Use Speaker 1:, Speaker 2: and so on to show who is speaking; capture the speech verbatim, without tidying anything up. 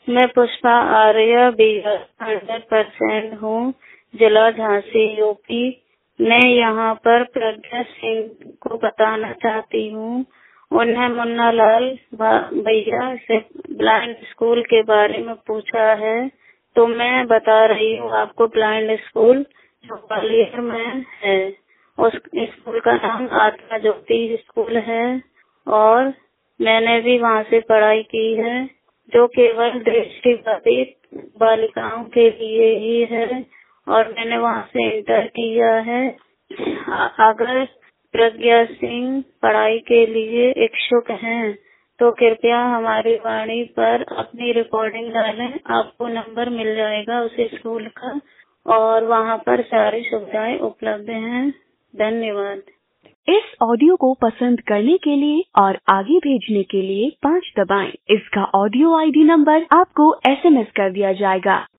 Speaker 1: मैं Pushpa Arya B hundred percent हूँ, जिला झांसी यूपी। मैं यहाँ पर प्रज्ञा सिंह को बताना चाहती हूँ। उन्हें मुन्ना लाल भैया से ब्लाइंड स्कूल के बारे में पूछा है, तो मैं बता रही हूँ आपको। ब्लाइंड स्कूल जो ग्वालियर में है, उस स्कूल का नाम आत्मा ज्योति स्कूल है और मैंने भी वहाँ से पढ़ाई की है, जो केवल दृष्टिबाधित बालिकाओं के लिए ही है और मैंने वहाँ से इंटर किया है। अगर प्रज्ञा सिंह पढ़ाई के लिए इच्छुक हैं तो कृपया हमारी वाणी पर अपनी रिकॉर्डिंग डालें। आपको नंबर मिल जाएगा उस स्कूल का और वहाँ पर सारी सुविधाएं उपलब्ध हैं। धन्यवाद।
Speaker 2: इस ऑडियो को पसंद करने के लिए और आगे भेजने के लिए पाँच दबाएं। इसका ऑडियो आईडी नंबर आपको एसएमएस कर दिया जाएगा।